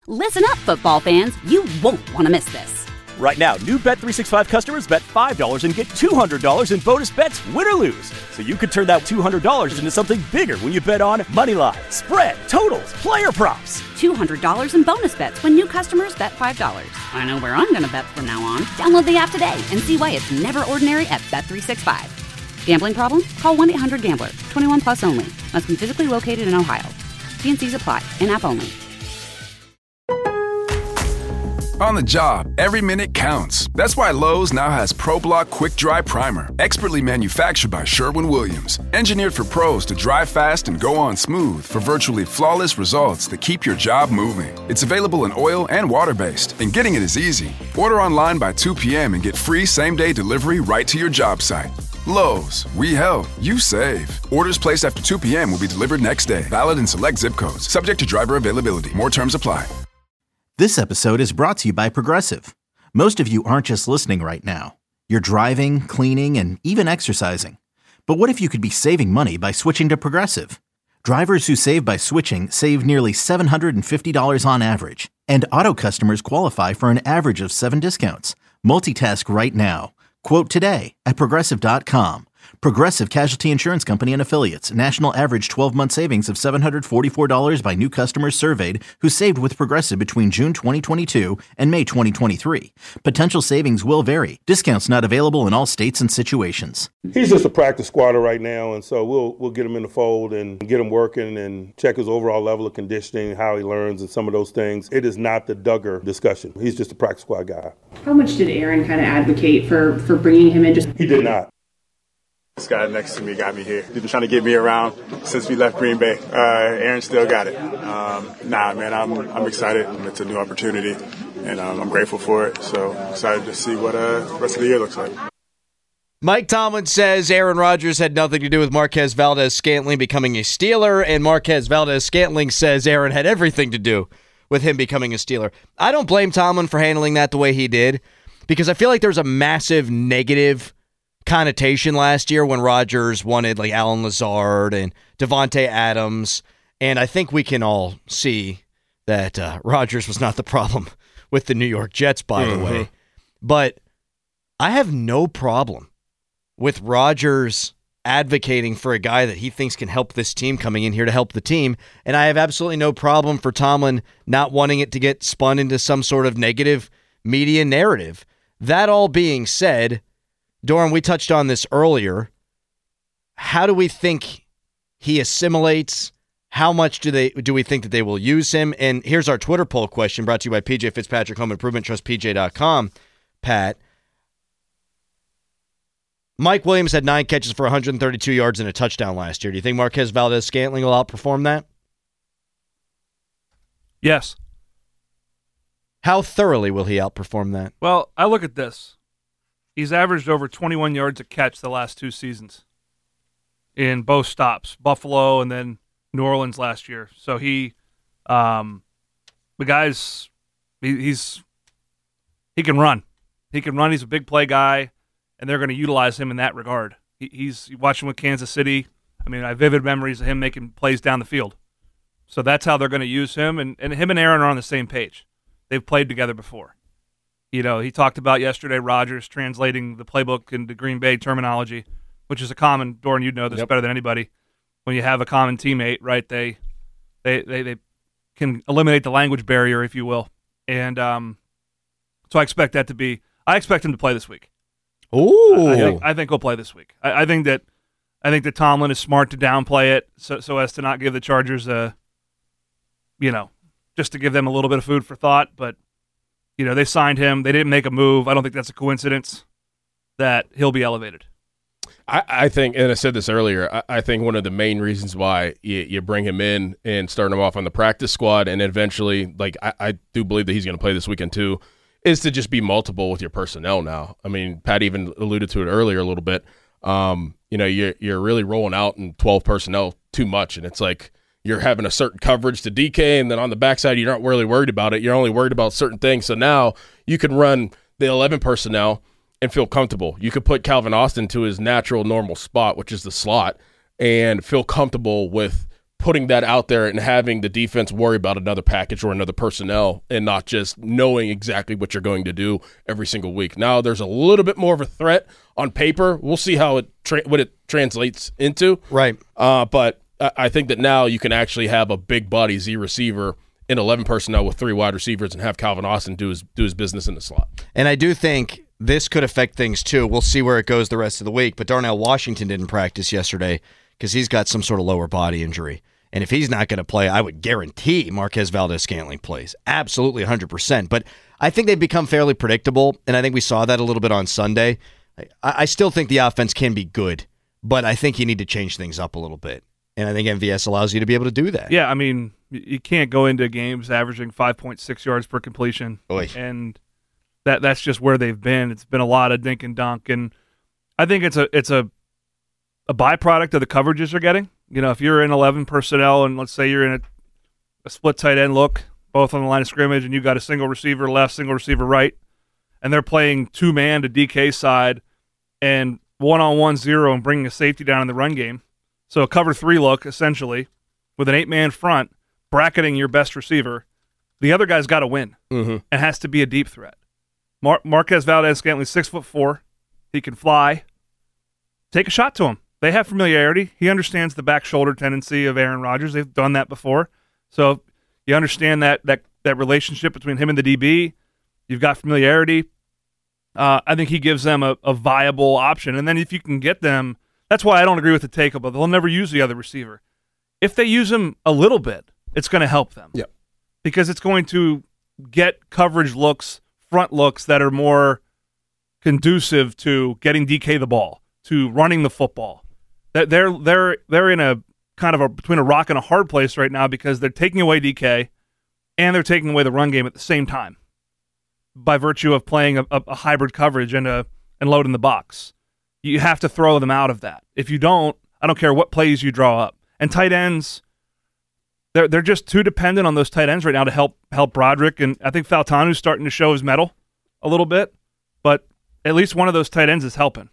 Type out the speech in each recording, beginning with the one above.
Listen up, football fans. You won't want to miss this. Right now, new Bet365 customers bet $5 and get $200 in bonus bets, win or lose. So you could turn that $200 into something bigger when you bet on moneyline, spread, totals, player props. $200 in bonus bets when new customers bet $5. I know where I'm going to bet from now on. Download the app today and see why it's never ordinary at Bet365. Gambling problem? Call 1-800-GAMBLER. 21 plus only. Must be physically located in Ohio. T&Cs apply. In-app only. On the job, every minute counts. That's why Lowe's now has ProBlock Quick Dry Primer, expertly manufactured by Sherwin-Williams. Engineered for pros to dry fast and go on smooth for virtually flawless results that keep your job moving. It's available in oil and water-based, and getting it is easy. Order online by 2 p.m. and get free same-day delivery right to your job site. Lowe's, we help, you save. Orders placed after 2 p.m. will be delivered next day. Valid in select zip codes. Subject to driver availability. More terms apply. This episode is brought to you by Progressive. Most of you aren't just listening right now. You're driving, cleaning, and even exercising. But what if you could be saving money by switching to Progressive? Drivers who save by switching save nearly $750 on average. And auto customers qualify for an average of 7 discounts. Multitask right now. Quote today at Progressive.com. Progressive Casualty Insurance Company and Affiliates. National average 12-month savings of $744 by new customers surveyed who saved with Progressive between June 2022 and May 2023. Potential savings will vary. Discounts not available in all states and situations. He's just a practice squatter right now, and so we'll get him in the fold and get him working and check his overall level of conditioning, how he learns, and some of those things. It is not the Duggar discussion. He's just a practice squad guy. How much did Aaron kind of advocate for bringing him in? He did not. This guy next to me got me here. He's been trying to get me around since we left Green Bay. Aaron still got it. Man, I'm excited. It's a new opportunity, and I'm grateful for it. So excited to see what the rest of the year looks like. Mike Tomlin says Aaron Rodgers had nothing to do with Marquez Valdes-Scantling becoming a Steeler, and Marquez Valdes-Scantling says Aaron had everything to do with him becoming a Steeler. I don't blame Tomlin for handling that the way he did, because I feel like there's a massive negative connotation last year when Rodgers wanted like Alan Lazard and Devontae Adams, and I think we can all see that Rodgers was not the problem with the New York Jets, by the way. But I have no problem with Rodgers advocating for a guy that he thinks can help this team coming in here to help the team, and I have absolutely no problem for Tomlin not wanting it to get spun into some sort of negative media narrative. That all being said, Doran, we touched on this earlier. How do we think he assimilates? How much do we think that they will use him? And here's our Twitter poll question brought to you by PJ Fitzpatrick Home Improvement Trust, PJ.com. Pat, Mike Williams had 9 catches for 132 yards and a touchdown last year. Do you think Marquez Valdes-Scantling will outperform that? Yes. How thoroughly will he outperform that? Well, I look at this. He's averaged over 21 yards a catch the last 2 seasons in both stops, Buffalo and then New Orleans last year. So the guy's he can run. He can run. He's a big play guy, and they're going to utilize him in that regard. He's watching with Kansas City. I mean, I have vivid memories of him making plays down the field. So that's how they're going to use him, and him and Aaron are on the same page. They've played together before. You know, he talked about yesterday Rodgers translating the playbook into Green Bay terminology, which is a common, Doran, you'd know this better than anybody. When you have a common teammate, right, they can eliminate the language barrier, if you will. And so I expect him to play this week. Ooh. I think he'll play this week. I think that Tomlin is smart to downplay it so as to not give the Chargers just to give them a little bit of food for thought, but they signed him. They didn't make a move. I don't think that's a coincidence that he'll be elevated. I think, and I said this earlier, I think one of the main reasons why you bring him in and start him off on the practice squad and eventually, I do believe that he's going to play this weekend too, is to just be multiple with your personnel now. I mean, Pat even alluded to it earlier a little bit. You're really rolling out in 12 personnel too much, and it's like you're having a certain coverage to DK, and then on the backside, you're not really worried about it. You're only worried about certain things. So now you can run the 11 personnel and feel comfortable. You could put Calvin Austin to his natural, normal spot, which is the slot, and feel comfortable with putting that out there and having the defense worry about another package or another personnel and not just knowing exactly what you're going to do every single week. Now there's a little bit more of a threat on paper. We'll see how what it translates into. Right. But I think that now you can actually have a big body Z receiver in 11 personnel with 3 wide receivers and have Calvin Austin do his business in the slot. And I do think this could affect things too. We'll see where it goes the rest of the week. But Darnell Washington didn't practice yesterday because he's got some sort of lower body injury. And if he's not going to play, I would guarantee Marquez Valdes-Scantling plays. Absolutely 100%. But I think they've become fairly predictable, and I think we saw that a little bit on Sunday. I still think the offense can be good, but I think you need to change things up a little bit. And I think MVS allows you to be able to do that. Yeah, I mean, you can't go into games averaging 5.6 yards per completion. Oy. And that's just where they've been. It's been a lot of dink and dunk, and I think it's a byproduct of the coverages they're getting. You know, if you're in 11 personnel and let's say you're in a split tight end look, both on the line of scrimmage, and you've got a single receiver left, single receiver right, and they're playing 2-man to DK side and 1-on-1 zero and bringing a safety down in the run game. So a cover 3 look, essentially, with an 8-man front, bracketing your best receiver. The other guy's got to win. Mm-hmm. It has to be a deep threat. Marquez Valdes-Scantling, 6'4". He can fly. Take a shot to him. They have familiarity. He understands the back shoulder tendency of Aaron Rodgers. They've done that before. So you understand that relationship between him and the DB. You've got familiarity. I think he gives them a viable option. And then if you can get them, that's why I don't agree with the take, but they'll never use the other receiver. If they use him a little bit, it's going to help them. Yeah. Because it's going to get coverage looks, front looks that are more conducive to getting DK the ball, to running the football. They're in a kind of between a rock and a hard place right now because they're taking away DK and they're taking away the run game at the same time by virtue of playing a hybrid coverage and loading the box. You have to throw them out of that. If you don't, I don't care what plays you draw up. And tight ends, they're just too dependent on those tight ends right now to help Broderick. And I think Faltanu's starting to show his mettle a little bit, but at least one of those tight ends is helping.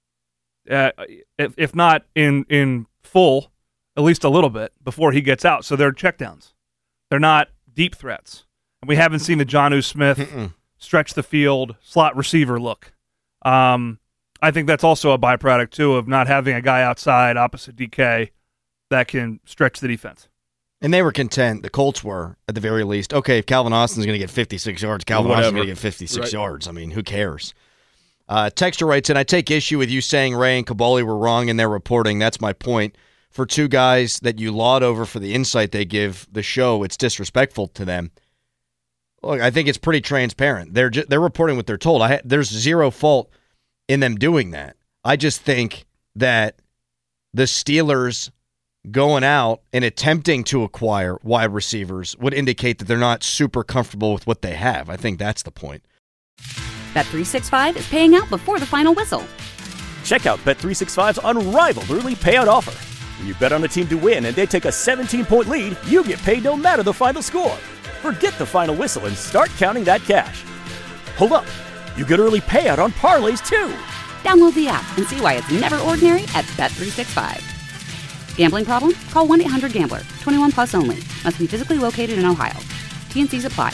If not in full, at least a little bit before he gets out. So they're checkdowns. They're not deep threats. And we haven't seen the Jonnu Smith stretch the field slot receiver look. I think that's also a byproduct, too, of not having a guy outside opposite DK that can stretch the defense. And they were content, the Colts were, at the very least. Okay, if Calvin Austin's going to get 56 yards, Calvin Austin's going to get 56 yards. I mean, who cares? Texter writes in, I take issue with you saying Ray and Kabali were wrong in their reporting. That's my point. For 2 guys that you laud over for the insight they give the show, it's disrespectful to them. Look, I think it's pretty transparent. They're reporting what they're told. There's zero fault in them doing that. I just think that the Steelers going out and attempting to acquire wide receivers would indicate that they're not super comfortable with what they have. I think that's the point. Bet365 is paying out before the final whistle. Check out Bet365's unrivaled early payout offer. When you bet on a team to win and they take a 17-point lead, you get paid no matter the final score. Forget the final whistle and start counting that cash. Hold up. You get early payout on parlays, too. Download the app and see why it's never ordinary at Bet365. Gambling problem? Call 1-800-GAMBLER. 21 plus only. Must be physically located in Ohio. T&Cs apply.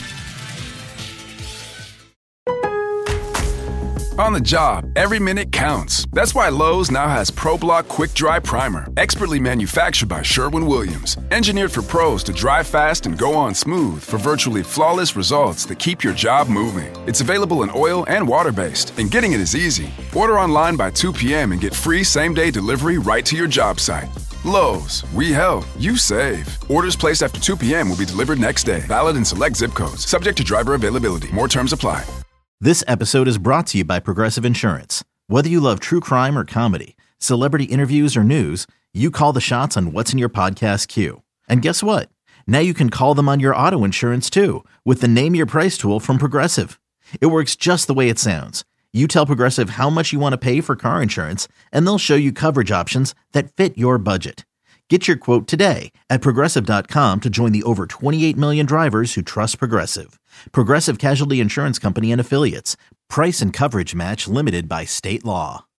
On the job, every minute counts. That's why Lowe's now has ProBlock Quick Dry Primer, expertly manufactured by Sherwin-Williams. Engineered for pros to dry fast and go on smooth for virtually flawless results that keep your job moving. It's available in oil and water-based, and getting it is easy. Order online by 2 p.m. and get free same-day delivery right to your job site. Lowe's, we help, you save. Orders placed after 2 p.m. will be delivered next day. Valid in select zip codes. Subject to driver availability. More terms apply. This episode is brought to you by Progressive Insurance. Whether you love true crime or comedy, celebrity interviews or news, you call the shots on what's in your podcast queue. And guess what? Now you can call them on your auto insurance too with the Name Your Price tool from Progressive. It works just the way it sounds. You tell Progressive how much you want to pay for car insurance, and they'll show you coverage options that fit your budget. Get your quote today at Progressive.com to join the over 28 million drivers who trust Progressive. Progressive Casualty Insurance Company and Affiliates. Price and coverage match limited by state law.